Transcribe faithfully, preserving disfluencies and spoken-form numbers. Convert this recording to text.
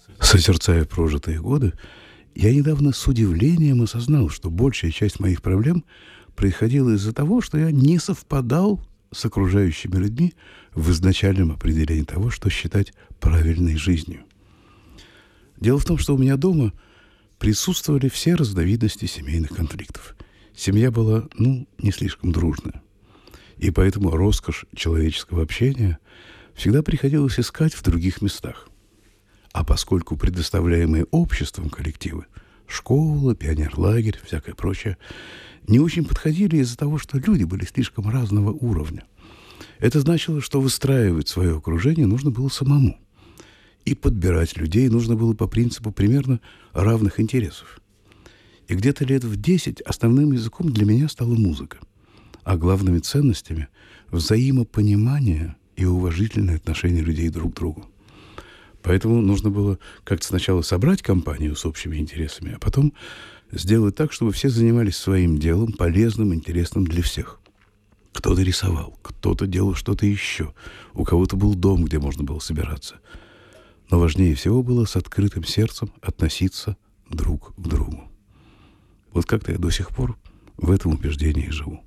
Созерцая прожитые годы, я недавно с удивлением осознал, что большая часть моих проблем происходила из-за того, что я не совпадал с окружающими людьми в изначальном определении того, что считать правильной жизнью. Дело в том, что у меня дома присутствовали все разновидности семейных конфликтов. Семья была, ну, не слишком дружная. И поэтому роскошь человеческого общения всегда приходилось искать в других местах. А поскольку предоставляемые обществом коллективы, школа, пионерлагерь, всякое прочее, не очень подходили из-за того, что люди были слишком разного уровня. Это значило, что выстраивать свое окружение нужно было самому. И подбирать людей нужно было по принципу примерно равных интересов. И где-то лет в десять основным языком для меня стала музыка, а главными ценностями – взаимопонимание и уважительное отношение людей друг к другу. Поэтому нужно было как-то сначала собрать компанию с общими интересами, а потом сделать так, чтобы все занимались своим делом, полезным, интересным для всех. Кто-то рисовал, кто-то делал что-то еще, у кого-то был дом, где можно было собираться. Но важнее всего было с открытым сердцем относиться друг к другу. Вот как-то я до сих пор в этом убеждении живу.